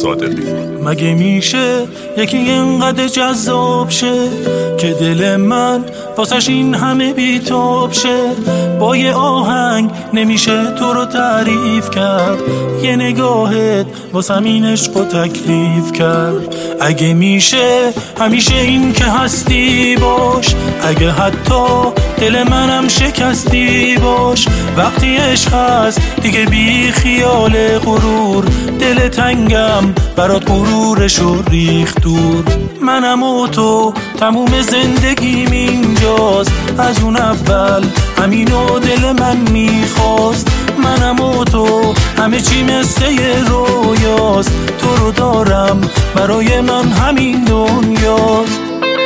صادقی. مگه میشه یکی اینقدر جذاب شه که دل من واسش این همه بیتاب شه؟ با یه آهنگ نمیشه تو رو تعریف کرد، یه نگاهت واسم این عشق و تکلیف کرد. اگه میشه همیشه این که هستی باش، اگه حتی دل منم شکستی باش. وقتی عشق هست دیگه بی خیال غرور، دل تنگم برات غرورشو ریخت دور. منم و تو تموم زندگیم اینجاست، از اون اول همینو دل من میخواست. منم و تو همه چی مثل یه رویاست، تو رو دارم برای من همین دنیاست.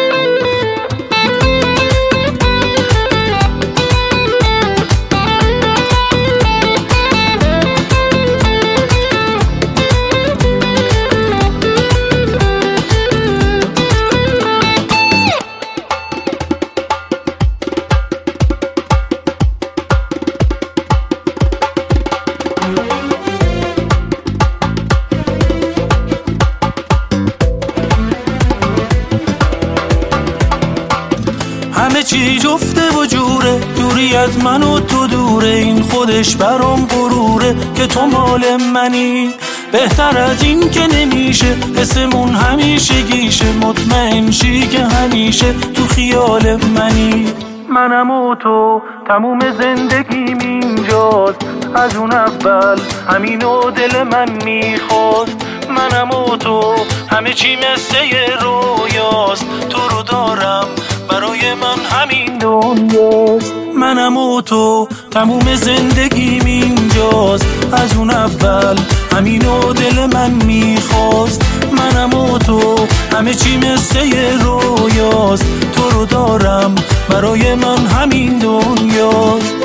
همه چی جفته و جوره، دوری از من و تو دوره. این خودش برام غروره که تو مال منی، بهتر از این که نمیشه. حسمون همیشه گیشه، مطمئن شی که همیشه تو خیال منی. منم و تو تموم زندگیم اینجاست، از اون اول همینو دل من میخواست. منم و تو همه چی مثل یه رویاست، تو رو دارم برای من همین دنیاست. منم و تو تموم زندگیم اینجاست، از اون اول همینو دل من میخواست. منم و تو همه چی مثل یه رویاست، تو رو دارم برای من همین دنیاست.